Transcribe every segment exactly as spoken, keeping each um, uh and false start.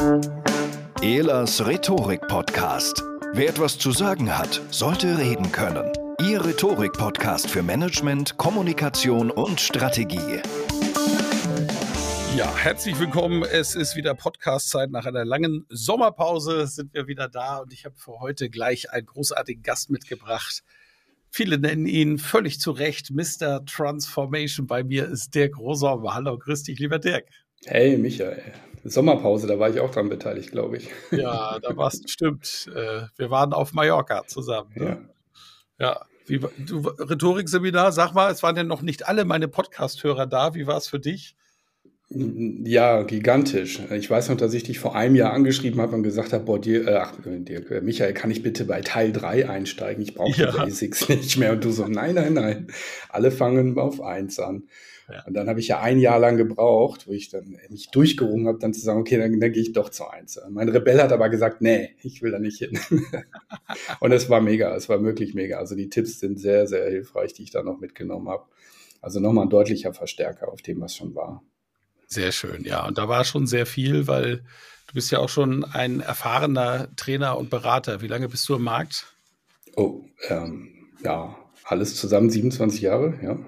Ehlers Rhetorik-Podcast. Wer etwas zu sagen hat, sollte reden können. Ihr Rhetorik-Podcast für Management, Kommunikation und Strategie. Ja, herzlich willkommen. Es ist wieder Podcast-Zeit. Nach einer langen Sommerpause sind wir wieder da und ich habe für heute gleich einen großartigen Gast mitgebracht. Viele nennen ihn völlig zu Recht Mister Transformation. Bei mir ist Dirk Rosauber. Hallo, grüß dich, lieber Dirk. Hey, Michael. Sommerpause, da war ich auch dran beteiligt, glaube ich. Ja, da warst du, stimmt. Wir waren auf Mallorca zusammen. Ne? Ja. Ja. Wie, du, Rhetorikseminar, sag mal, es waren ja noch nicht alle meine Podcast-Hörer da. Wie war es für dich? Ja, gigantisch. Ich weiß noch, dass ich dich vor einem Jahr angeschrieben habe und gesagt habe, boah, dir, äh, ach, dir, Michael, kann ich bitte bei Teil drei einsteigen? Ich brauche ja. die Basics nicht mehr. Und du so, nein, nein, nein. Alle fangen auf eins an. Ja. Und dann habe ich ja ein Jahr lang gebraucht, wo ich dann mich durchgerungen habe, dann zu sagen, okay, dann, dann gehe ich doch zu eins. Mein Rebell hat aber gesagt, nee, ich will da nicht hin. Und es war mega, es war wirklich mega. Also die Tipps sind sehr, sehr hilfreich, die ich da noch mitgenommen habe. Also nochmal ein deutlicher Verstärker auf dem, was schon war. Sehr schön, ja. Und da war schon sehr viel, weil du bist ja auch schon ein erfahrener Trainer und Berater. Wie lange bist du im Markt? Oh, ähm, ja, alles zusammen siebenundzwanzig Jahre, ja.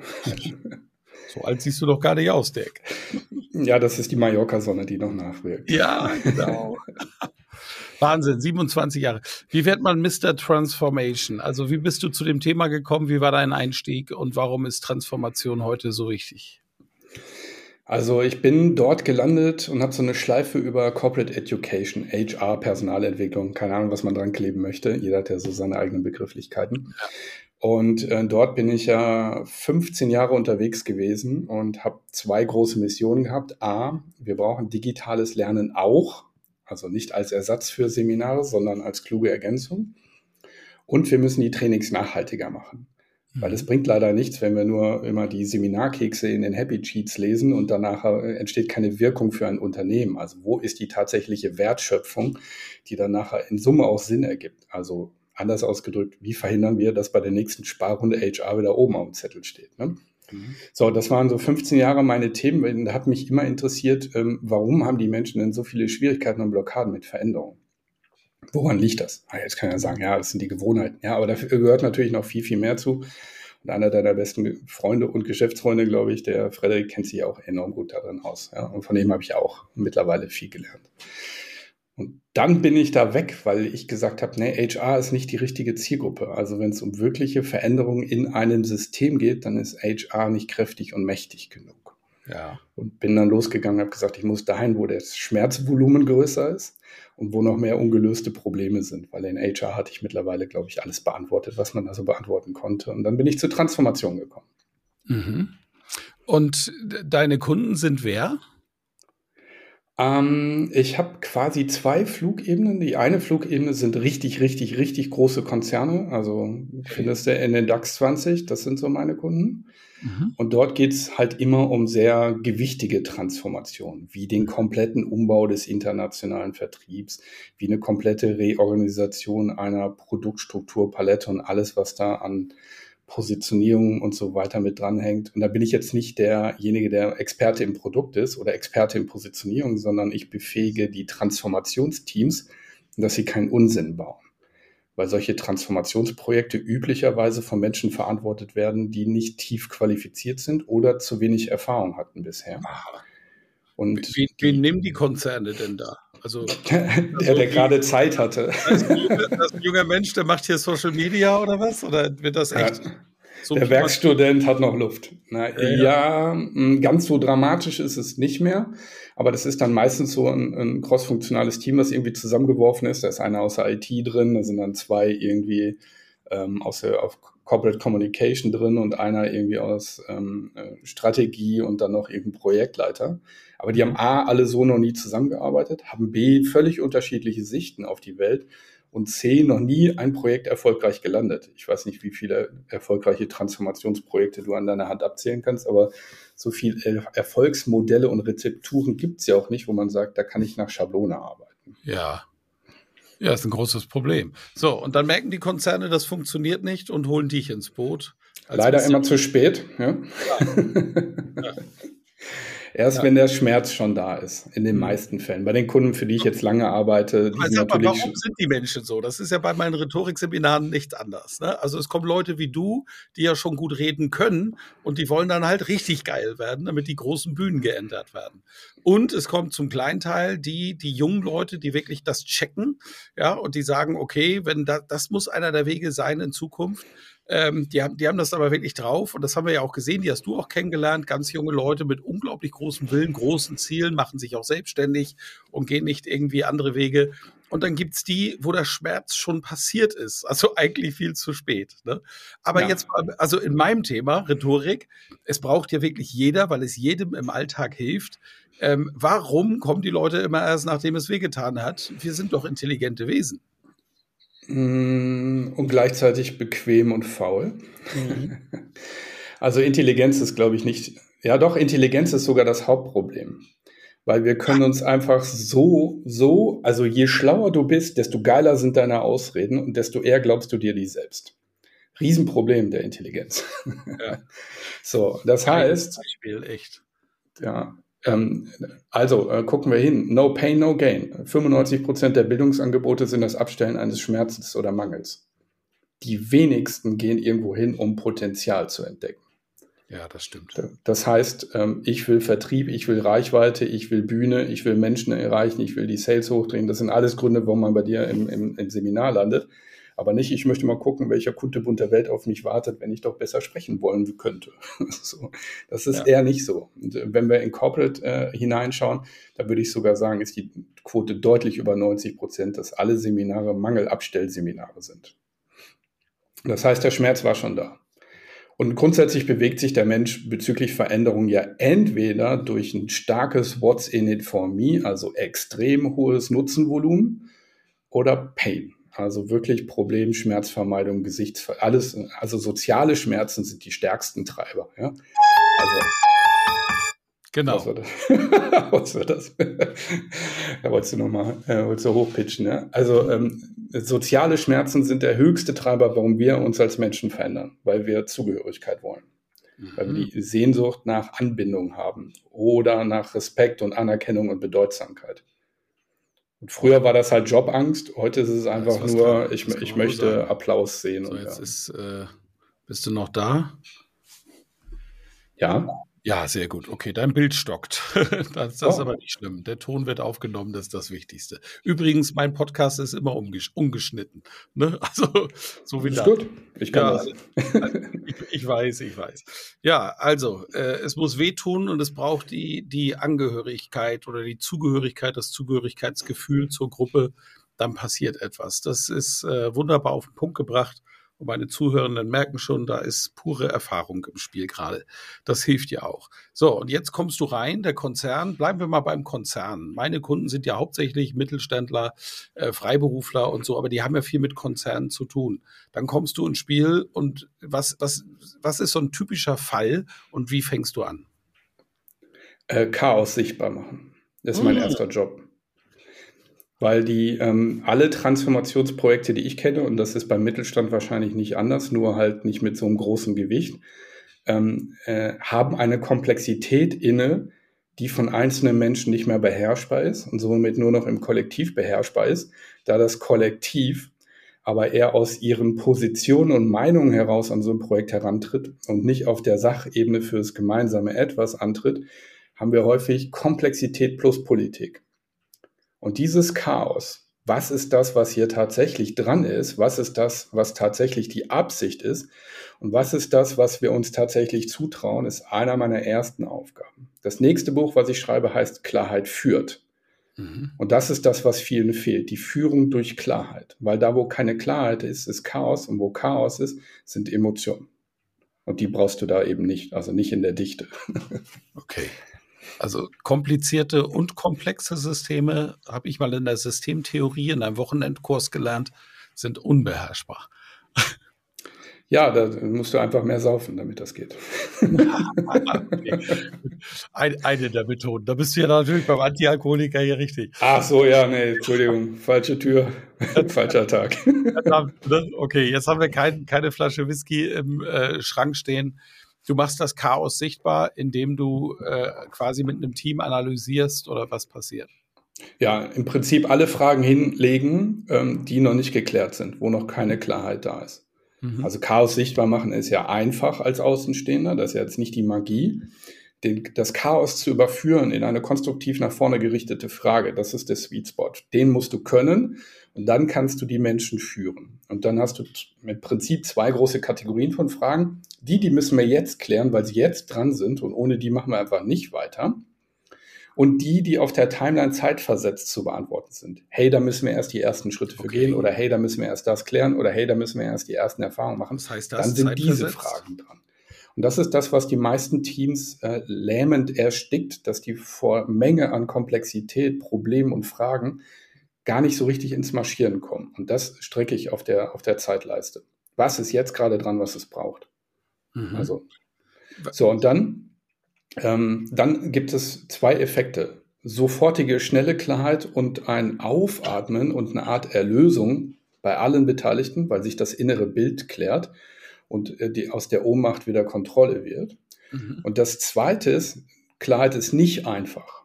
So alt siehst du doch gar nicht aus, Dirk. Ja, das ist die Mallorca-Sonne, die noch nachwirkt. Ja, genau. Wahnsinn, siebenundzwanzig Jahre. Wie wird man Mister Transformation? Also wie bist du zu dem Thema gekommen? Wie war dein Einstieg und warum ist Transformation heute so wichtig? Also ich bin dort gelandet und habe so eine Schleife über Corporate Education, H R, Personalentwicklung, keine Ahnung, was man dran kleben möchte. Jeder hat ja so seine eigenen Begrifflichkeiten. Ja. Und äh, dort bin ich ja fünfzehn Jahre unterwegs gewesen und habe zwei große Missionen gehabt. A, wir brauchen digitales Lernen auch, also nicht als Ersatz für Seminare, sondern als kluge Ergänzung. Und wir müssen die Trainings nachhaltiger machen. Mhm. Weil es bringt leider nichts, wenn wir nur immer die Seminarkekse in den Happy Sheets lesen und danach entsteht keine Wirkung für ein Unternehmen. Also wo ist die tatsächliche Wertschöpfung, die dann nachher in Summe auch Sinn ergibt? Also anders ausgedrückt, wie verhindern wir, dass bei der nächsten Sparrunde H R wieder oben auf dem Zettel steht? Ne? Mhm. So, das waren so fünfzehn Jahre meine Themen. Da hat mich immer interessiert, ähm, warum haben die Menschen denn so viele Schwierigkeiten und Blockaden mit Veränderungen? Woran liegt das? Ah, jetzt kann ich ja sagen, ja, das sind die Gewohnheiten. Ja, aber dafür gehört natürlich noch viel, viel mehr zu. Und einer deiner besten Freunde und Geschäftsfreunde, glaube ich, der Frederik, kennt sich auch enorm gut darin aus. Ja? Und von dem habe ich auch mittlerweile viel gelernt. Und dann bin ich da weg, weil ich gesagt habe, nee, H R ist nicht die richtige Zielgruppe. Also wenn es um wirkliche Veränderungen in einem System geht, dann ist H R nicht kräftig und mächtig genug. Ja. Und bin dann losgegangen, habe gesagt, ich muss dahin, wo das Schmerzvolumen größer ist und wo noch mehr ungelöste Probleme sind. Weil in H R hatte ich mittlerweile, glaube ich, alles beantwortet, was man also beantworten konnte. Und dann bin ich zur Transformation gekommen. Mhm. Und deine Kunden sind wer? Ähm, ich habe quasi zwei Flugebenen. Die eine Flugebene sind richtig, richtig, richtig große Konzerne. Also okay. Findest du in den DAX zwanzig, das sind so meine Kunden. Mhm. Und dort geht es halt immer um sehr gewichtige Transformationen, wie den kompletten Umbau des internationalen Vertriebs, wie eine komplette Reorganisation einer Produktstrukturpalette und alles, was da an Positionierung und so weiter mit dranhängt. Und da bin ich jetzt nicht derjenige, der Experte im Produkt ist oder Experte in Positionierung, sondern ich befähige die Transformationsteams, dass sie keinen Unsinn bauen. Weil solche Transformationsprojekte üblicherweise von Menschen verantwortet werden, die nicht tief qualifiziert sind oder zu wenig Erfahrung hatten bisher. Und wen, wen nehmen die Konzerne denn da? Also, der, also der gerade Zeit hatte. Das ist ein junger Mensch, der macht hier Social Media oder was? Oder wird das echt? Ja, so der Werkstudent hat noch Luft. Na, ja, ja, ganz so dramatisch ist es nicht mehr. Aber das ist dann meistens so ein, ein crossfunktionales Team, das irgendwie zusammengeworfen ist. Da ist einer aus der I T drin, da sind dann zwei irgendwie ähm, aus der auf Corporate Communication drin und einer irgendwie aus ähm, Strategie und dann noch irgendein Projektleiter. Aber die haben A, alle so noch nie zusammengearbeitet, haben B, völlig unterschiedliche Sichten auf die Welt und C, noch nie ein Projekt erfolgreich gelandet. Ich weiß nicht, wie viele erfolgreiche Transformationsprojekte du an deiner Hand abzählen kannst, aber so viele Erfolgsmodelle und Rezepturen gibt es ja auch nicht, wo man sagt, da kann ich nach Schablone arbeiten. Ja. Ja, ist ein großes Problem. So, und dann merken die Konzerne, das funktioniert nicht und holen dich ins Boot. Leider immer zu spät. Ja. Ja. Ja. Erst Ja. wenn der Schmerz schon da ist, in den Mhm. meisten Fällen. Bei den Kunden, für die ich jetzt lange arbeite, die Aber sind sag mal, natürlich. warum sind die Menschen so? Das ist ja bei meinen Rhetorikseminaren nicht anders. Ne? Also es kommen Leute wie du, die ja schon gut reden können und die wollen dann halt richtig geil werden, damit die großen Bühnen geändert werden. Und es kommt zum kleinen Teil die, die jungen Leute, die wirklich das checken, ja, und die sagen, okay, wenn da, das muss einer der Wege sein in Zukunft. Ähm, die haben, die haben das aber wirklich drauf und das haben wir ja auch gesehen, die hast du auch kennengelernt, ganz junge Leute mit unglaublich großem Willen, großen Zielen, machen sich auch selbstständig und gehen nicht irgendwie andere Wege. Und dann gibt's die, wo der Schmerz schon passiert ist, also eigentlich viel zu spät. Ne? Aber Ja. jetzt, mal, also in meinem Thema, Rhetorik, es braucht ja wirklich jeder, weil es jedem im Alltag hilft. Ähm, warum kommen die Leute immer erst, nachdem es wehgetan hat? Wir sind doch intelligente Wesen. Und gleichzeitig bequem und faul. Mhm. Also Intelligenz ist, glaube ich, nicht, ja doch, Intelligenz ist sogar das Hauptproblem. Weil wir können uns einfach so, so, also je schlauer du bist, desto geiler sind deine Ausreden und desto eher glaubst du dir die selbst. Riesenproblem der Intelligenz. Ja. So, das heißt, Beispiel, echt. ja, ähm, also äh, gucken wir hin. No pain, no gain. fünfundneunzig Prozent der Bildungsangebote sind das Abstellen eines Schmerzes oder Mangels. Die wenigsten gehen irgendwo hin, um Potenzial zu entdecken. Ja, das stimmt. Das heißt, ähm, ich will Vertrieb, ich will Reichweite, ich will Bühne, ich will Menschen erreichen, ich will die Sales hochdrehen. Das sind alles Gründe, warum man bei dir im, im, im Seminar landet. Aber nicht, ich möchte mal gucken, welcher Kunde der Welt auf mich wartet, wenn ich doch besser sprechen wollen könnte. So, das ist ja eher nicht so. Und wenn wir in Corporate äh, hineinschauen, da würde ich sogar sagen, ist die Quote deutlich über neunzig Prozent, dass alle Seminare Mangelabstellseminare sind. Das heißt, der Schmerz war schon da. Und grundsätzlich bewegt sich der Mensch bezüglich Veränderung ja entweder durch ein starkes What's in it for me, also extrem hohes Nutzenvolumen, oder Pain. Also wirklich Problem, Schmerzvermeidung, Gesichtsver... alles, also soziale Schmerzen sind die stärksten Treiber. Ja? Also, genau. Was war das? Was war das? Da wolltest du nochmal äh, wolltest du hochpitchen. Ja? Also ähm, soziale Schmerzen sind der höchste Treiber, warum wir uns als Menschen verändern, weil wir Zugehörigkeit wollen. Mhm. Weil wir die Sehnsucht nach Anbindung haben oder nach Respekt und Anerkennung und Bedeutsamkeit. Und früher war das halt Jobangst, heute ist es einfach nur, dran. ich, ich möchte sagen. Applaus sehen. So, und, jetzt ja. ist, äh, bist du noch da? Ja. Ja, sehr gut. Okay, dein Bild stockt. Das, das oh. ist aber nicht schlimm. Der Ton wird aufgenommen, das ist das Wichtigste. Übrigens, mein Podcast ist immer umgesch- ungeschnitten. Ne? Also, so wie das da. Ist gut. Ich kann ja, das. ich, ich weiß, ich weiß. Ja, also, äh, es muss wehtun und es braucht die, die Angehörigkeit oder die Zugehörigkeit, das Zugehörigkeitsgefühl zur Gruppe. Dann passiert etwas. Das ist äh, wunderbar auf den Punkt gebracht. Und meine Zuhörenden merken schon, da ist pure Erfahrung im Spiel gerade. Das hilft ja auch. So, und jetzt kommst du rein, der Konzern. Bleiben wir mal beim Konzern. Meine Kunden sind ja hauptsächlich Mittelständler, äh, Freiberufler und so, aber die haben ja viel mit Konzernen zu tun. Dann kommst du ins Spiel und was, was, was ist so ein typischer Fall und wie fängst du an? Äh, Chaos sichtbar machen. Das ist mein mmh. erster Job. Weil die ähm, alle Transformationsprojekte, die ich kenne, und das ist beim Mittelstand wahrscheinlich nicht anders, nur halt nicht mit so einem großen Gewicht, ähm, äh, haben eine Komplexität inne, die von einzelnen Menschen nicht mehr beherrschbar ist und somit nur noch im Kollektiv beherrschbar ist, da das Kollektiv aber eher aus ihren Positionen und Meinungen heraus an so ein Projekt herantritt und nicht auf der Sachebene für das gemeinsame Etwas antritt, haben wir häufig Komplexität plus Politik. Und dieses Chaos, was ist das, was hier tatsächlich dran ist? Was ist das, was tatsächlich die Absicht ist? Und was ist das, was wir uns tatsächlich zutrauen, ist einer meiner ersten Aufgaben. Das nächste Buch, was ich schreibe, heißt Klarheit führt. Mhm. Und das ist das, was vielen fehlt, die Führung durch Klarheit. Weil da, wo keine Klarheit ist, ist Chaos. Und wo Chaos ist, sind Emotionen. Und die brauchst du da eben nicht, also nicht in der Dichte. Okay. Also komplizierte und komplexe Systeme, habe ich mal in der Systemtheorie in einem Wochenendkurs gelernt, sind unbeherrschbar. Ja, da musst du einfach mehr saufen, damit das geht. Okay. Ein, eine der Methoden. Da bist du ja natürlich beim Antialkoholiker hier richtig. Ach so, ja, nee, Entschuldigung, falsche Tür, falscher Tag. Okay, jetzt haben wir kein, keine Flasche Whisky im äh, Schrank stehen. du machst das Chaos sichtbar, indem du äh, quasi mit einem Team analysierst oder was passiert. Ja, im Prinzip alle Fragen hinlegen, ähm, die noch nicht geklärt sind, wo noch keine Klarheit da ist. Mhm. Also Chaos sichtbar machen ist ja einfach als Außenstehender, das ist ja jetzt nicht die Magie. Den, das Chaos zu überführen in eine konstruktiv nach vorne gerichtete Frage, das ist der Sweet Spot. Den musst du können und dann kannst du die Menschen führen. Und dann hast du im Prinzip zwei große Kategorien von Fragen. Die, die müssen wir jetzt klären, weil sie jetzt dran sind und ohne die machen wir einfach nicht weiter. Und die, die auf der Timeline zeitversetzt zu beantworten sind. Hey, da müssen wir erst die ersten Schritte für Okay. gehen oder hey, da müssen wir erst das klären oder hey, da müssen wir erst die ersten Erfahrungen machen. Was heißt das? Dann sind diese Fragen dran. Und das ist das, was die meisten Teams äh, lähmend erstickt, dass die vor Menge an Komplexität, Problemen und Fragen gar nicht so richtig ins Marschieren kommen. Und das strecke ich auf der, auf der Zeitleiste. Was ist jetzt gerade dran, was es braucht? Mhm. Also, so, und dann, ähm, dann gibt es zwei Effekte. Sofortige, schnelle Klarheit und ein Aufatmen und eine Art Erlösung bei allen Beteiligten, weil sich das innere Bild klärt und die aus der Ohnmacht wieder Kontrolle wird. Mhm. Und das Zweite ist, Klarheit ist nicht einfach.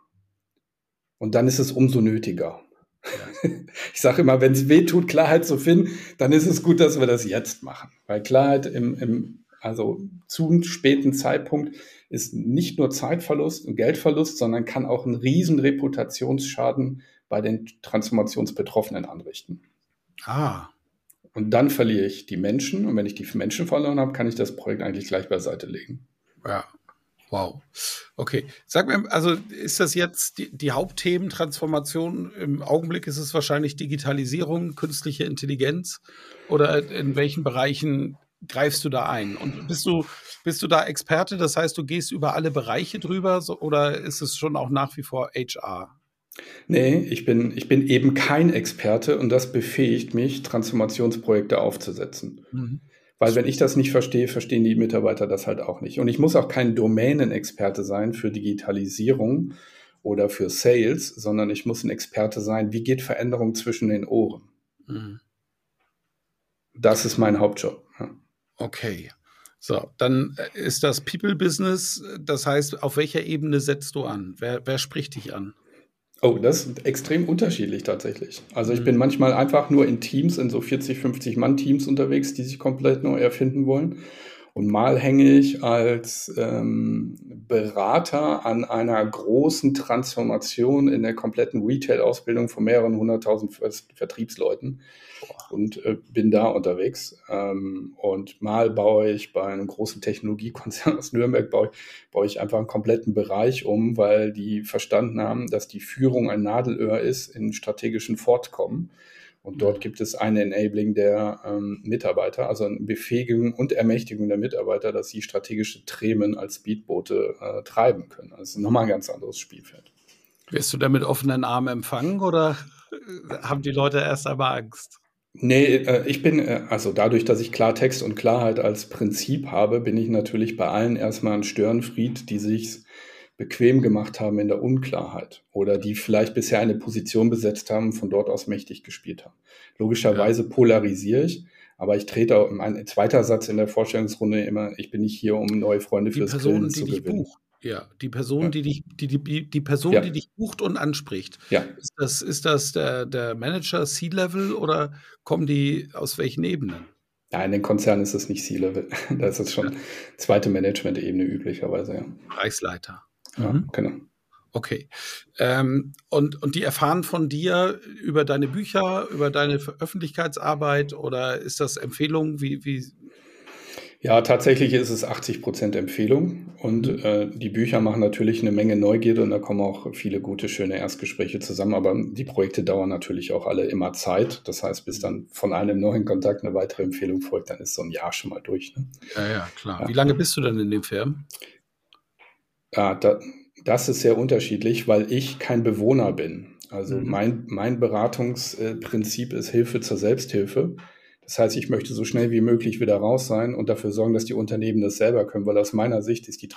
Und dann ist es umso nötiger. Ja. Ich sage immer, wenn es weh tut, Klarheit zu finden, dann ist es gut, dass wir das jetzt machen. Weil Klarheit im, im also zu späten Zeitpunkt ist nicht nur Zeitverlust und Geldverlust, sondern kann auch einen riesen Reputationsschaden bei den Transformationsbetroffenen anrichten. Ah. Und dann verliere ich die Menschen. Und wenn ich die Menschen verloren habe, kann ich das Projekt eigentlich gleich beiseite legen. Ja, wow. Okay. Sag mir, also ist das jetzt die, die Hauptthemen Transformation? Im Augenblick ist es wahrscheinlich Digitalisierung, künstliche Intelligenz. Oder in welchen Bereichen greifst du da ein? Und bist du, bist du da Experte? Das heißt, du gehst über alle Bereiche drüber? So, oder ist es schon auch nach wie vor H R? Nee, ich bin, ich bin eben kein Experte und das befähigt mich, Transformationsprojekte aufzusetzen. Mhm. Weil wenn ich das nicht verstehe, verstehen die Mitarbeiter das halt auch nicht. Und ich muss auch kein Domänenexperte sein für Digitalisierung oder für Sales, sondern ich muss ein Experte sein, wie geht Veränderung zwischen den Ohren. Mhm. Das ist mein Hauptjob. Ja. Okay. So, dann ist das People-Business, das heißt, auf welcher Ebene setzt du an? Wer, wer spricht dich an? Oh, das ist extrem unterschiedlich tatsächlich. Also ich mhm. bin manchmal einfach nur in Teams, in so vierzig, fünfzig Mann Teams unterwegs, die sich komplett neu erfinden wollen. Und mal hänge ich als ähm, Berater an einer großen Transformation in der kompletten Retail-Ausbildung von mehreren hunderttausend Vertriebsleuten und äh, bin da unterwegs. Ähm, und mal baue ich bei einem großen Technologiekonzern aus Nürnberg, baue, baue ich einfach einen kompletten Bereich um, weil die verstanden haben, dass die Führung ein Nadelöhr ist in strategischen Fortkommen. Und dort gibt es ein Enabling der ähm, Mitarbeiter, also eine Befähigung und Ermächtigung der Mitarbeiter, dass sie strategische Themen als Speedboote äh, treiben können. Also das ist nochmal ein ganz anderes Spielfeld. Wirst du da mit offenen Armen empfangen oder haben die Leute erst einmal Angst? Nee, äh, ich bin, äh, also dadurch, dass ich Klartext und Klarheit als Prinzip habe, bin ich natürlich bei allen erstmal ein Störenfried, die sich bequem gemacht haben in der Unklarheit oder die vielleicht bisher eine Position besetzt haben, von dort aus mächtig gespielt haben. Logischerweise ja. polarisiere ich, aber ich trete auch, mein zweiter Satz in der Vorstellungsrunde immer, ich bin nicht hier, um neue Freunde die fürs Person, Grillen die zu dich gewinnen. Bucht. Ja, die Person, ja. die dich, die, die, die Person, ja. die dich bucht und anspricht. Ja. Ist das, ist das der, der Manager C-Level oder kommen die aus welchen Ebenen? Ja, in den Konzernen ist es nicht C-Level. Da ist es schon ja. zweite Management-Ebene üblicherweise, ja. Bereichsleiter. Ja, mhm. genau. Okay. Ähm, und, und die erfahren von dir über deine Bücher, über deine Öffentlichkeitsarbeit oder ist das Empfehlung? Wie, wie? Ja, tatsächlich ist es achtzig Prozent Empfehlung und mhm. äh, die Bücher machen natürlich eine Menge Neugierde und da kommen auch viele gute, schöne Erstgespräche zusammen, aber die Projekte dauern natürlich auch alle immer Zeit. Das heißt, bis dann von einem neuen Kontakt eine weitere Empfehlung folgt, dann ist so ein Jahr schon mal durch. Ne? Ja, ja, klar. Ja. Wie lange bist du denn in den Firmen? Ja, da, das ist sehr unterschiedlich, weil ich kein Bewohner bin. Also mhm. mein, mein Beratungsprinzip ist Hilfe zur Selbsthilfe. Das heißt, ich möchte so schnell wie möglich wieder raus sein und dafür sorgen, dass die Unternehmen das selber können, weil aus meiner Sicht ist die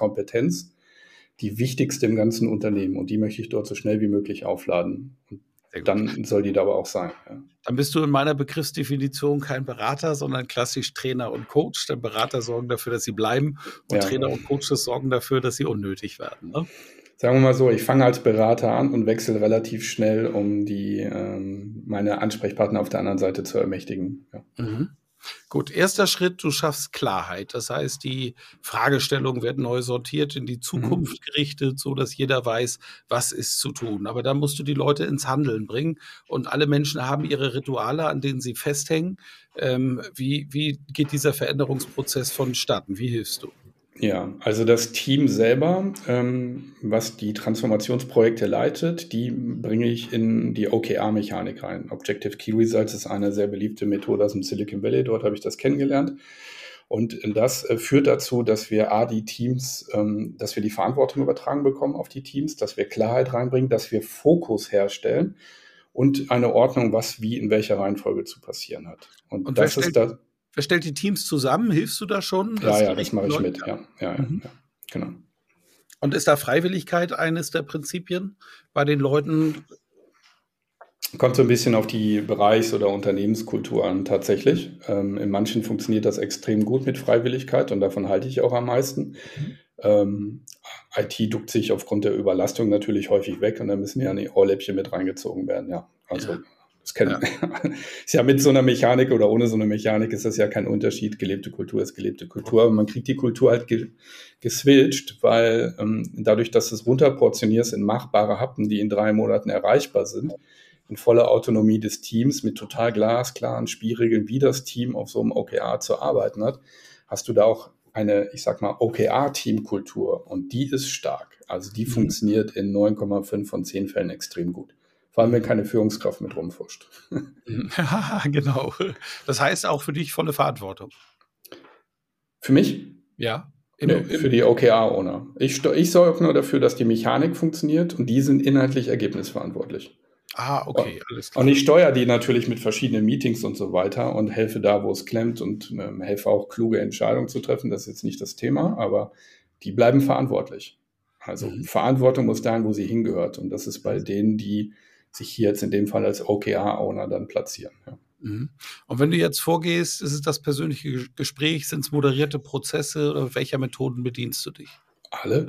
Transformationskompetenz die wichtigste im ganzen Unternehmen und die möchte ich dort so schnell wie möglich aufladen. Und dann soll die da aber auch sein. Ja. Dann bist du in meiner Begriffsdefinition kein Berater, sondern klassisch Trainer und Coach. Denn Berater sorgen dafür, dass sie bleiben und ja. Trainer und Coaches sorgen dafür, dass sie unnötig werden. Ne? Sagen wir mal so, ich fange als Berater an und wechsle relativ schnell, um die ähm, meine Ansprechpartner auf der anderen Seite zu ermächtigen. Ja. Mhm. Gut, erster Schritt, du schaffst Klarheit. Das heißt, die Fragestellungen werden neu sortiert, in die Zukunft mhm. gerichtet, so dass jeder weiß, was ist zu tun. Aber dann musst du die Leute ins Handeln bringen und alle Menschen haben ihre Rituale, an denen sie festhängen. Ähm, wie, wie geht dieser Veränderungsprozess vonstatten? Wie hilfst du? Ja, also das Team selber, ähm, was die Transformationsprojekte leitet, die bringe ich in die O K R-Mechanik rein. Objective Key Results ist eine sehr beliebte Methode aus dem Silicon Valley, dort habe ich das kennengelernt. Und das äh, führt dazu, dass wir A, die Teams, ähm, dass wir die Verantwortung übertragen bekommen auf die Teams, dass wir Klarheit reinbringen, dass wir Fokus herstellen und eine Ordnung, was wie in welcher Reihenfolge zu passieren hat. Und, und das ist das. Wer stellt die Teams zusammen? Hilfst du da schon? Ja, ja, das mache ich mit. Ja, ja, ja, mhm. ja, genau. Und ist da Freiwilligkeit eines der Prinzipien bei den Leuten? Kommt so ein bisschen auf die Bereichs- oder Unternehmenskultur an, tatsächlich. Ähm, in manchen funktioniert das extrem gut mit Freiwilligkeit und davon halte ich auch am meisten. Mhm. Ähm, I T duckt sich aufgrund der Überlastung natürlich häufig weg und da müssen ja die Ohrläppchen mit reingezogen werden. Ja, also. Ja. Das kann, ja. ist ja mit so einer Mechanik oder ohne so eine Mechanik ist das ja kein Unterschied. Gelebte Kultur ist gelebte Kultur. Aber man kriegt die Kultur halt ge- geswitcht, weil ähm, dadurch, dass du es runterportionierst in machbare Happen, die in drei Monaten erreichbar sind, in voller Autonomie des Teams mit total glasklaren Spielregeln, wie das Team auf so einem O K R zu arbeiten hat, hast du da auch eine, ich sag mal, O K R-Teamkultur und die ist stark. Also die mhm. funktioniert in neun Komma fünf von zehn Fällen extrem gut. Vor allem, wenn keine Führungskraft mit rumfuscht. Ja, genau. Das heißt auch für dich volle Verantwortung. Für mich? Ja. Im, nee, für die O K R-Owner. Ich, ich sorge nur dafür, dass die Mechanik funktioniert und die sind inhaltlich ergebnisverantwortlich. Ah, okay, alles klar. Und ich steuere die natürlich mit verschiedenen Meetings und so weiter und helfe da, wo es klemmt und ähm, helfe auch, kluge Entscheidungen zu treffen. Das ist jetzt nicht das Thema, aber die bleiben verantwortlich. Also mhm. Verantwortung muss dahin, wo sie hingehört. Und das ist bei denen, die sich hier jetzt in dem Fall als O K R-Owner dann platzieren. Ja. Mhm. Und wenn du jetzt vorgehst, ist es das persönliche Gespräch, sind es moderierte Prozesse oder welcher Methoden bedienst du dich? Alle.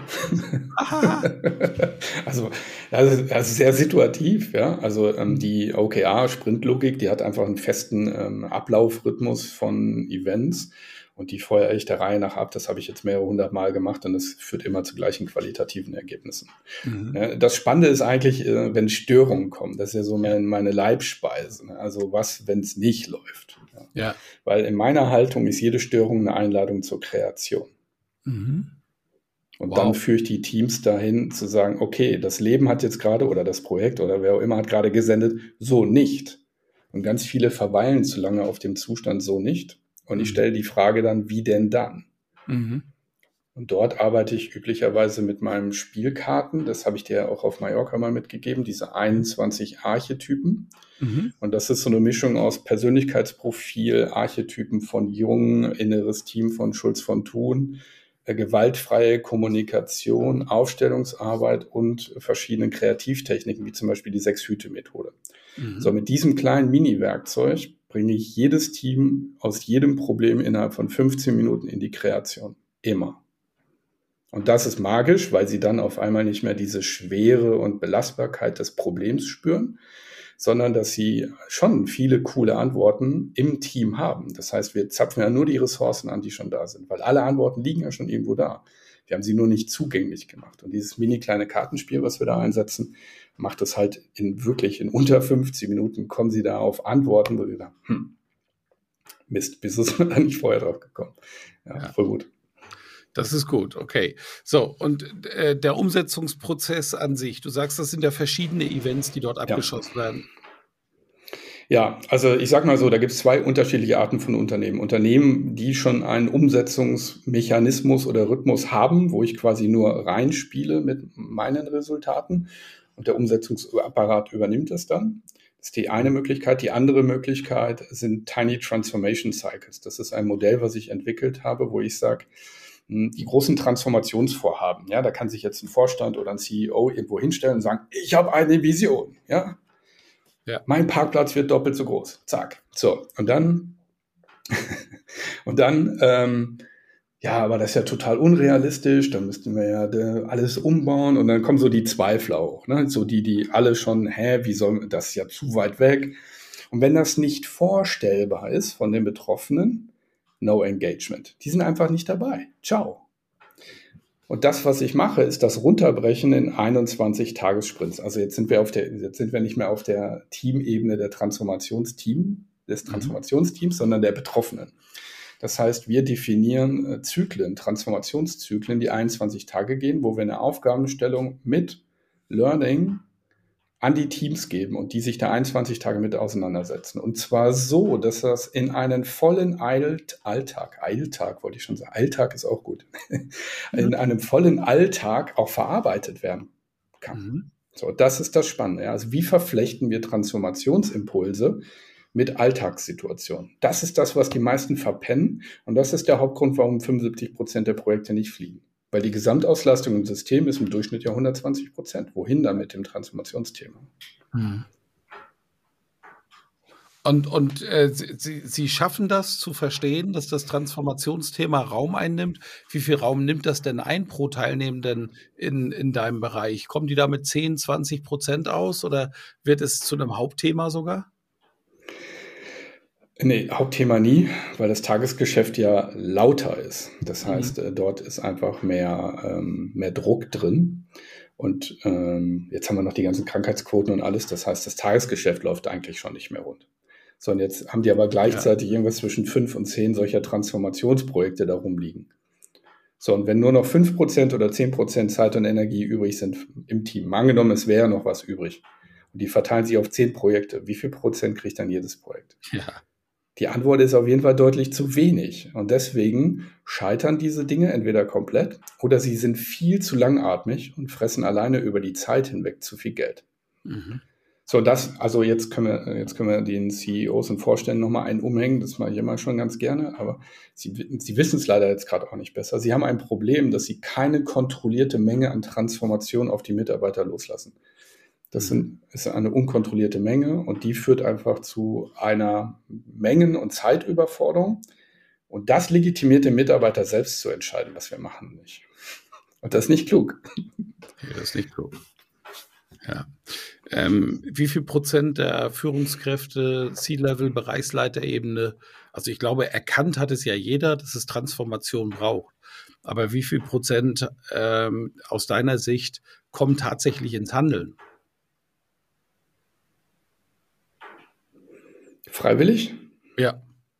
also das ist, das ist sehr situativ, ja. Also ähm, die O K R-Sprintlogik, die hat einfach einen festen ähm, Ablaufrhythmus von Events. Und die feuere ich der Reihe nach ab. Das habe ich jetzt mehrere hundert Mal gemacht und das führt immer zu gleichen qualitativen Ergebnissen. Mhm. Das Spannende ist eigentlich, wenn Störungen kommen. Das ist ja so mein, meine Leibspeise. Also was, wenn es nicht läuft. Ja. Weil in meiner Haltung ist jede Störung eine Einladung zur Kreation. Mhm. Und wow. dann führe ich die Teams dahin zu sagen, okay, das Leben hat jetzt gerade oder das Projekt oder wer auch immer hat gerade gesendet, so nicht. Und ganz viele verweilen zu lange auf dem Zustand so nicht. Und ich stelle die Frage dann, wie denn dann? Mhm. Und dort arbeite ich üblicherweise mit meinen Spielkarten. Das habe ich dir auch auf Mallorca mal mitgegeben, diese einundzwanzig Archetypen. Mhm. Und das ist so eine Mischung aus Persönlichkeitsprofil, Archetypen von Jung, inneres Team von Schulz von Thun, äh, gewaltfreie Kommunikation, Aufstellungsarbeit und verschiedenen Kreativtechniken, wie zum Beispiel die Sechs-Hüte-Methode. Mhm. So, mit diesem kleinen Mini-Werkzeug bringe ich jedes Team aus jedem Problem innerhalb von fünfzehn Minuten in die Kreation. Immer. Und das ist magisch, weil sie dann auf einmal nicht mehr diese Schwere und Belastbarkeit des Problems spüren, sondern dass sie schon viele coole Antworten im Team haben. Das heißt, wir zapfen ja nur die Ressourcen an, die schon da sind, weil alle Antworten liegen ja schon irgendwo da. Wir haben sie nur nicht zugänglich gemacht. Und dieses mini kleine Kartenspiel, was wir da einsetzen, macht das halt in wirklich in unter fünfzehn Minuten, kommen sie da auf Antworten, wo sie sagen, hm, Mist, wieso ist man da nicht vorher drauf gekommen? Ja, ja. Voll gut. Das ist gut, okay. So, und äh, der Umsetzungsprozess an sich, du sagst, das sind ja verschiedene Events, die dort abgeschossen ja. werden. Ja, also ich sag mal so, da gibt es zwei unterschiedliche Arten von Unternehmen. Unternehmen, die schon einen Umsetzungsmechanismus oder Rhythmus haben, wo ich quasi nur reinspiele mit meinen Resultaten und der Umsetzungsapparat übernimmt das dann. Das ist die eine Möglichkeit. Die andere Möglichkeit sind Tiny Transformation Cycles. Das ist ein Modell, was ich entwickelt habe, wo ich sage, die großen Transformationsvorhaben, ja, da kann sich jetzt ein Vorstand oder ein C E O irgendwo hinstellen und sagen, ich habe eine Vision, ja. Ja. Mein Parkplatz wird doppelt so groß. Zack. So, und dann, und dann, ähm, ja, aber das ist ja total unrealistisch, dann müssten wir ja de, alles umbauen und dann kommen so die Zweifler auch, ne? So die, die alle schon, hä, wie soll das ist ja zu weit weg. Und wenn das nicht vorstellbar ist von den Betroffenen, no engagement. Die sind einfach nicht dabei. Ciao. Und das, was ich mache, ist das Runterbrechen in einundzwanzig Tagessprints. Also jetzt sind wir auf der, jetzt sind wir nicht mehr auf der Teamebene der Transformationsteam, des Transformationsteams, mhm. sondern der Betroffenen. Das heißt, wir definieren äh, Zyklen, Transformationszyklen, die einundzwanzig Tage gehen, wo wir eine Aufgabenstellung mit Learning an die Teams geben und die sich da einundzwanzig Tage mit auseinandersetzen. Und zwar so, dass das in einen vollen Alt- Alltag, Eiltag wollte ich schon sagen, Alltag ist auch gut, in mhm. einem vollen Alltag auch verarbeitet werden kann. Mhm. So, das ist das Spannende. Ja. Also wie verflechten wir Transformationsimpulse mit Alltagssituationen? Das ist das, was die meisten verpennen. Und das ist der Hauptgrund, warum fünfundsiebzig Prozent der Projekte nicht fliegen. Weil die Gesamtauslastung im System ist im Durchschnitt ja hundertzwanzig Prozent. Wohin dann mit dem Transformationsthema? Hm. Und, und äh, Sie, Sie schaffen das zu verstehen, dass das Transformationsthema Raum einnimmt. Wie viel Raum nimmt das denn ein pro Teilnehmenden in, in deinem Bereich? Kommen die da mit zehn, zwanzig Prozent aus oder wird es zu einem Hauptthema sogar? Nee, Hauptthema nie, weil das Tagesgeschäft ja lauter ist. Das heißt, mhm. dort ist einfach mehr, ähm, mehr Druck drin. Und ähm, jetzt haben wir noch die ganzen Krankheitsquoten und alles. Das heißt, das Tagesgeschäft läuft eigentlich schon nicht mehr rund. So, und jetzt haben die aber gleichzeitig ja. irgendwas zwischen fünf und zehn solcher Transformationsprojekte da rumliegen. So, und wenn nur noch fünf Prozent oder zehn Prozent Zeit und Energie übrig sind im Team, angenommen, es wäre noch was übrig, und die verteilen sich auf zehn Projekte, wie viel Prozent kriegt dann jedes Projekt? Ja. Die Antwort ist auf jeden Fall deutlich zu wenig. Und deswegen scheitern diese Dinge entweder komplett oder sie sind viel zu langatmig und fressen alleine über die Zeit hinweg zu viel Geld. Mhm. So, das, also jetzt können wir, jetzt können wir den C E Os und Vorständen nochmal einen umhängen. Das mache ich immer schon ganz gerne, aber sie, sie wissen es leider jetzt gerade auch nicht besser. Sie haben ein Problem, dass sie keine kontrollierte Menge an Transformation auf die Mitarbeiter loslassen. Das sind, ist eine unkontrollierte Menge und die führt einfach zu einer Mengen- und Zeitüberforderung. Und das legitimiert den Mitarbeiter selbst zu entscheiden, was wir machen nicht. Und das ist nicht klug. Ja, das ist nicht klug. Ja. Ähm, wie viel Prozent der Führungskräfte, C-Level, Bereichsleiterebene, also ich glaube, erkannt hat es ja jeder, dass es Transformation braucht. Aber wie viel Prozent ähm, aus deiner Sicht kommen tatsächlich ins Handeln? Freiwillig? Ja.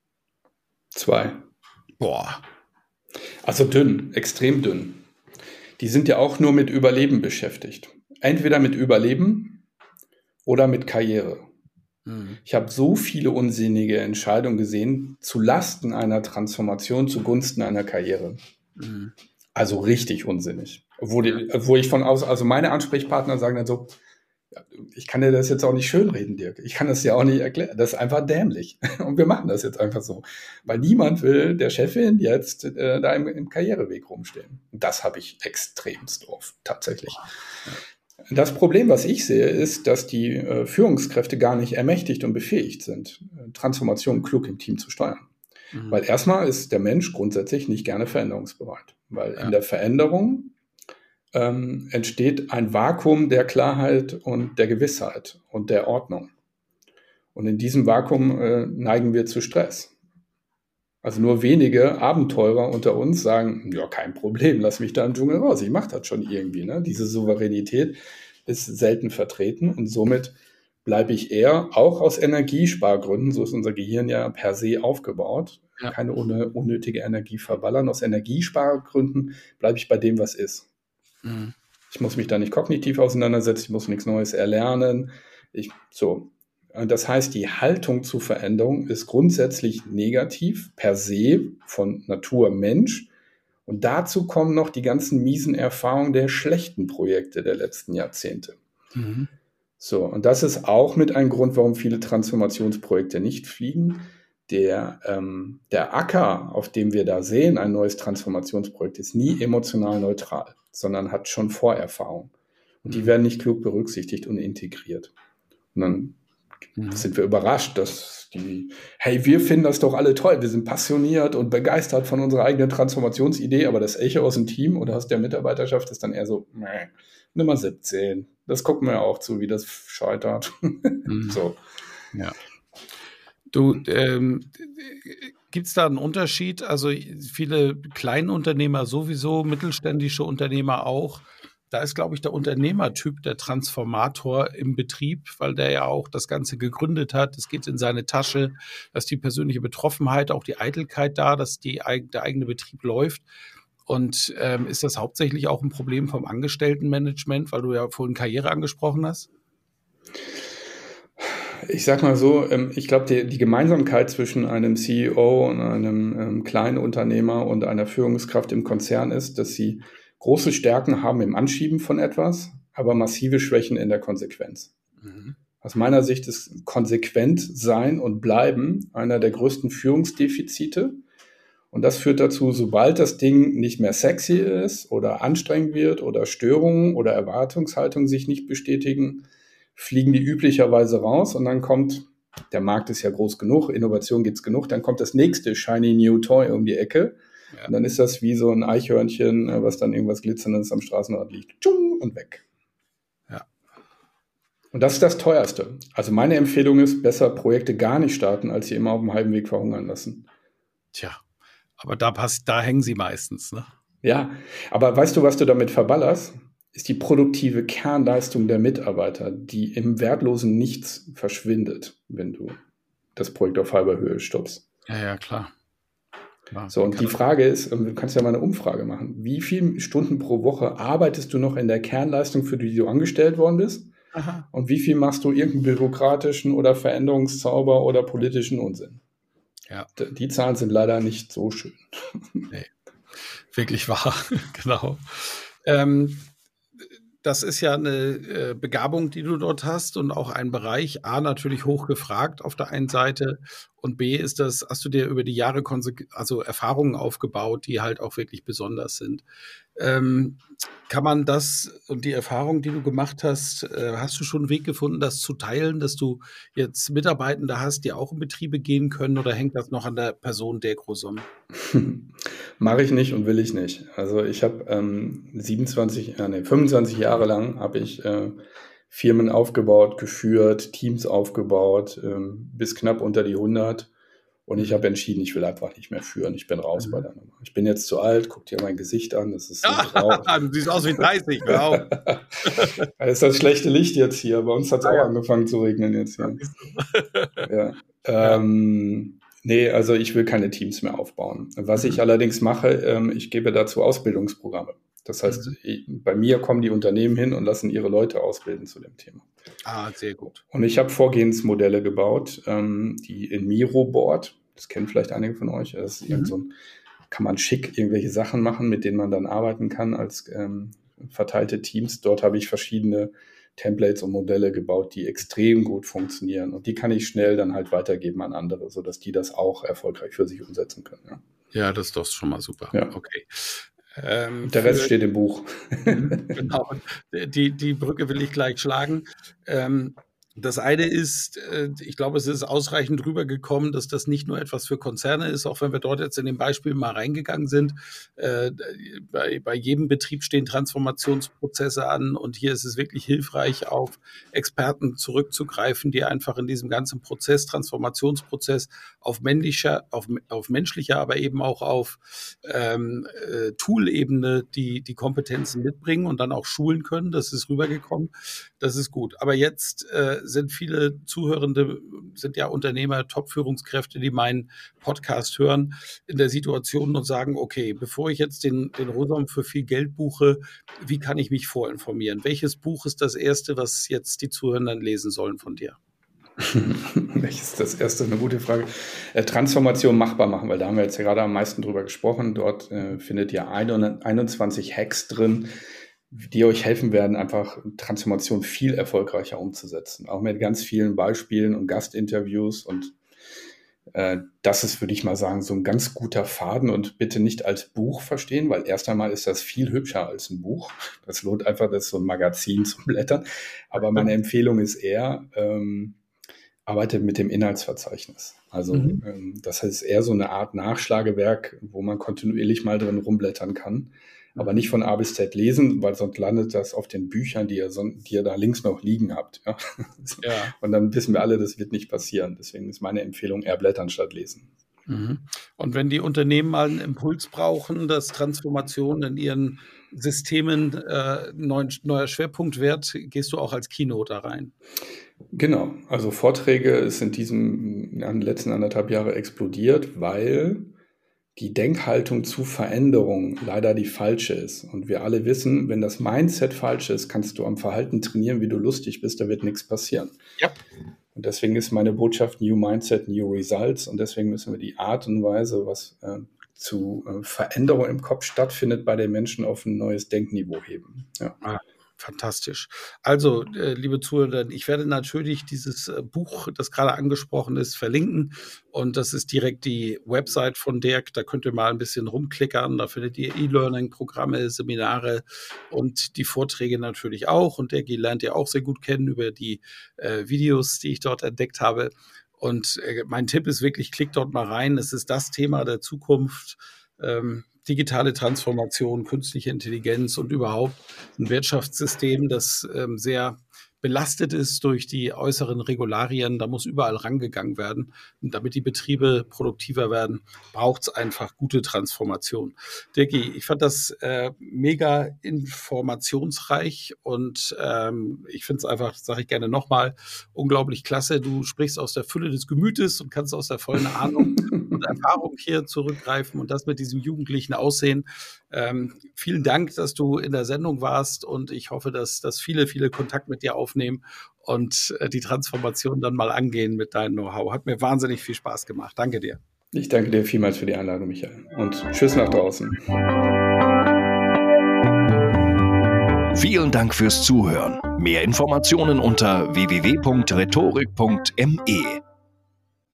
Zwei. Boah. Also dünn, extrem dünn. Die sind ja auch nur mit Überleben beschäftigt. Entweder mit Überleben oder mit Karriere. Mhm. Ich habe so viele unsinnige Entscheidungen gesehen, zu Lasten einer Transformation, zugunsten einer Karriere. Mhm. Also richtig unsinnig. Wo, die, wo ich von aus, also meine Ansprechpartner sagen dann so, ich kann dir das jetzt auch nicht schönreden, Dirk. Ich kann das dir auch nicht erklären. Das ist einfach dämlich. Und wir machen das jetzt einfach so. Weil niemand will der Chefin jetzt äh, da im, im Karriereweg rumstehen. Und das habe ich extremst oft, tatsächlich. Das Problem, was ich sehe, ist, dass die äh, Führungskräfte gar nicht ermächtigt und befähigt sind, Transformation klug im Team zu steuern. Mhm. Weil erstmal ist der Mensch grundsätzlich nicht gerne veränderungsbereit. Weil ja. in der Veränderung Ähm, entsteht ein Vakuum der Klarheit und der Gewissheit und der Ordnung. Und in diesem Vakuum äh, neigen wir zu Stress. Also nur wenige Abenteurer unter uns sagen, ja, kein Problem, lass mich da im Dschungel raus, ich mache das schon irgendwie. Ne? Diese Souveränität ist selten vertreten und somit bleibe ich eher, auch aus Energiespargründen, so ist unser Gehirn ja per se aufgebaut, ja. keine unnötige Energie verballern, aus Energiespargründen bleibe ich bei dem, was ist. Mhm. Ich muss mich da nicht kognitiv auseinandersetzen, ich muss nichts Neues erlernen. Ich, so. Das heißt, die Haltung zur Veränderung ist grundsätzlich negativ, per se, von Natur Mensch. Und dazu kommen noch die ganzen miesen Erfahrungen der schlechten Projekte der letzten Jahrzehnte. Mhm. So, und das ist auch mit ein Grund, warum viele Transformationsprojekte nicht fliegen. Der, ähm, der Acker, auf dem wir da sehen, ein neues Transformationsprojekt, ist nie emotional neutral, sondern hat schon Vorerfahrung. Und die werden nicht klug berücksichtigt und integriert. Und dann mhm. sind wir überrascht, dass die, hey, wir finden das doch alle toll, wir sind passioniert und begeistert von unserer eigenen Transformationsidee, aber das Echo aus dem Team oder aus der Mitarbeiterschaft ist dann eher so, meh, Nummer siebzehn. Das gucken wir auch zu, wie das scheitert. Mhm. So. Ja. Du, ähm, gibt es da einen Unterschied? Also viele Kleinunternehmer sowieso, mittelständische Unternehmer auch. Da ist, glaube ich, der Unternehmertyp der Transformator im Betrieb, weil der ja auch das Ganze gegründet hat. Es geht in seine Tasche, dass die persönliche Betroffenheit, auch die Eitelkeit da, dass die, der eigene Betrieb läuft. Und ähm, ist das hauptsächlich auch ein Problem vom Angestelltenmanagement, weil du ja vorhin Karriere angesprochen hast? Ich sag mal so, ich glaube, die, die Gemeinsamkeit zwischen einem C E O und einem ähm, kleinen Unternehmer und einer Führungskraft im Konzern ist, dass sie große Stärken haben im Anschieben von etwas, aber massive Schwächen in der Konsequenz. Mhm. Aus meiner Sicht ist konsequent sein und bleiben einer der größten Führungsdefizite. Und das führt dazu, sobald das Ding nicht mehr sexy ist oder anstrengend wird oder Störungen oder Erwartungshaltungen sich nicht bestätigen, fliegen die üblicherweise raus und dann kommt, der Markt ist ja groß genug, Innovation gibt's genug, dann kommt das nächste shiny new toy um die Ecke. Ja. Und dann ist das wie so ein Eichhörnchen, was dann irgendwas Glitzerndes am Straßenrand liegt. Tschung, und weg. Ja. Und das ist das Teuerste. Also meine Empfehlung ist, besser Projekte gar nicht starten, als sie immer auf dem halben Weg verhungern lassen. Tja, aber da passt, da hängen sie meistens, ne? Ja, aber weißt du, was du damit verballerst? Ist die produktive Kernleistung der Mitarbeiter, die im wertlosen Nichts verschwindet, wenn du das Projekt auf halber Höhe stoppst. Ja, ja, klar. klar so, und die Frage ist, du kannst ja mal eine Umfrage machen, wie viele Stunden pro Woche arbeitest du noch in der Kernleistung, für die du angestellt worden bist? Aha. Und wie viel machst du irgendeinen bürokratischen oder Veränderungszauber oder politischen Unsinn? Ja. Die Zahlen sind leider nicht so schön. Nee, wirklich wahr, genau. Ähm, Das ist ja eine äh, Begabung, die du dort hast und auch ein Bereich, A, natürlich hoch gefragt auf der einen Seite und B, ist das, hast du dir über die Jahre konse- also Erfahrungen aufgebaut, die halt auch wirklich besonders sind. Ähm, kann man das und die Erfahrung, die du gemacht hast, äh, hast du schon einen Weg gefunden, das zu teilen, dass du jetzt Mitarbeitende hast, die auch in Betriebe gehen können oder hängt das noch an der Person der Großom? Mache ich nicht und will ich nicht. Also ich habe ähm, siebenundzwanzig, äh, nee, fünfundzwanzig Jahre lang habe ich äh, Firmen aufgebaut, geführt, Teams aufgebaut, ähm, bis knapp unter die hundert. Und ich habe entschieden, ich will einfach nicht mehr führen. Ich bin raus mhm. bei der Nummer. Ich bin jetzt zu alt, guck dir mein Gesicht an. Das ist so grau. Du siehst aus wie dreißig, wow. Das ist das schlechte Licht jetzt hier. Bei uns hat es ah, auch ja. angefangen zu regnen jetzt hier. Ja. Ähm, nee, also ich will keine Teams mehr aufbauen. Was mhm. ich allerdings mache, ähm, ich gebe dazu Ausbildungsprogramme. Das heißt, mhm. ich, bei mir kommen die Unternehmen hin und lassen ihre Leute ausbilden zu dem Thema. Ah, sehr gut. Und ich habe Vorgehensmodelle gebaut, ähm, die in Miro-Board, das kennen vielleicht einige von euch, das ist mhm. so ein, kann man schick irgendwelche Sachen machen, mit denen man dann arbeiten kann als ähm, verteilte Teams. Dort habe ich verschiedene Templates und Modelle gebaut, die extrem gut funktionieren. Und die kann ich schnell dann halt weitergeben an andere, sodass die das auch erfolgreich für sich umsetzen können. Ja, ja das ist doch schon mal super. Ja. Okay. Ähm, Der Rest für, steht im Buch. Genau, die, die Brücke will ich gleich schlagen. Ähm, das eine ist, äh, ich glaube, es ist ausreichend rübergekommen, dass das nicht nur etwas für Konzerne ist, auch wenn wir dort jetzt in dem Beispiel mal reingegangen sind. Äh, bei, bei jedem Betrieb stehen Transformationsprozesse an und hier ist es wirklich hilfreich, auf Experten zurückzugreifen, die einfach in diesem ganzen Prozess, Transformationsprozess auf männlicher, auf, auf menschlicher, aber eben auch auf ähm, äh, Tool-Ebene die, die Kompetenzen mitbringen und dann auch schulen können. Das ist rübergekommen. Das ist gut. Aber jetzt äh, sind viele Zuhörende, sind ja Unternehmer, Top-Führungskräfte, die meinen Podcast hören, in der Situation und sagen, okay, bevor ich jetzt den, den Rosom für viel Geld buche, wie kann ich mich vorinformieren? Welches Buch ist das erste, was jetzt die Zuhörenden lesen sollen von dir? Welches ist das erste? Eine gute Frage. Äh, Transformation machbar machen, weil da haben wir jetzt ja gerade am meisten drüber gesprochen. Dort äh, findet ihr einundzwanzig Hacks drin, die euch helfen werden, einfach Transformation viel erfolgreicher umzusetzen. Auch mit ganz vielen Beispielen und Gastinterviews. Und äh, das ist, würde ich mal sagen, so ein ganz guter Faden und bitte nicht als Buch verstehen, weil erst einmal ist das viel hübscher als ein Buch. Das lohnt einfach, das ist so ein Magazin zum Blättern. Aber meine Empfehlung ist eher, ähm, arbeitet mit dem Inhaltsverzeichnis. Also Mhm. ähm, das heißt eher so eine Art Nachschlagewerk, wo man kontinuierlich mal drin rumblättern kann, aber nicht von A bis Z lesen, weil sonst landet das auf den Büchern, die ihr, son- die ihr da links noch liegen habt. Ja? Ja. Und dann wissen wir alle, das wird nicht passieren. Deswegen ist meine Empfehlung eher blättern statt lesen. Mhm. Und wenn die Unternehmen mal einen Impuls brauchen, dass Transformation in ihren Systemen äh, neuen, neuer Schwerpunkt wird, gehst du auch als Keynote da rein. Genau, also Vorträge ist in diesem in den letzten anderthalb Jahre explodiert, weil die Denkhaltung zu Veränderung leider die falsche ist. Und wir alle wissen, wenn das Mindset falsch ist, kannst du am Verhalten trainieren, wie du lustig bist, da wird nichts passieren. Ja. Und deswegen ist meine Botschaft New Mindset, New Results. Und deswegen müssen wir die Art und Weise, was äh, zu äh, Veränderung im Kopf stattfindet, bei den Menschen auf ein neues Denkniveau heben. Ja. Ah, fantastisch. Also, äh, liebe Zuhörer, ich werde natürlich dieses äh, Buch, das gerade angesprochen ist, verlinken. Und das ist direkt die Website von Dirk. Da könnt ihr mal ein bisschen rumklickern. Da findet ihr E-Learning-Programme, Seminare und die Vorträge natürlich auch. Und Dirk lernt ihr auch sehr gut kennen über die äh, Videos, die ich dort entdeckt habe. Und äh, mein Tipp ist wirklich, klickt dort mal rein. Es ist das Thema der Zukunft. Ähm, digitale Transformation, künstliche Intelligenz und überhaupt ein Wirtschaftssystem, das ähm, sehr belastet ist durch die äußeren Regularien. Da muss überall rangegangen werden. Und damit die Betriebe produktiver werden, braucht es einfach gute Transformation. Dirki, ich fand das äh, mega informationsreich und ähm, ich finde es einfach, sage ich gerne nochmal, unglaublich klasse. Du sprichst aus der Fülle des Gemütes und kannst aus der vollen Ahnung und Erfahrung hier zurückgreifen und das mit diesem jugendlichen Aussehen. Ähm, vielen Dank, dass du in der Sendung warst und ich hoffe, dass, dass viele, viele Kontakt mit dir aufnehmen und äh, die Transformation dann mal angehen mit deinem Know-how. Hat mir wahnsinnig viel Spaß gemacht. Danke dir. Ich danke dir vielmals für die Einladung, Michael. Und tschüss nach draußen. Vielen Dank fürs Zuhören. Mehr Informationen unter w w w punkt rhetorik punkt m e.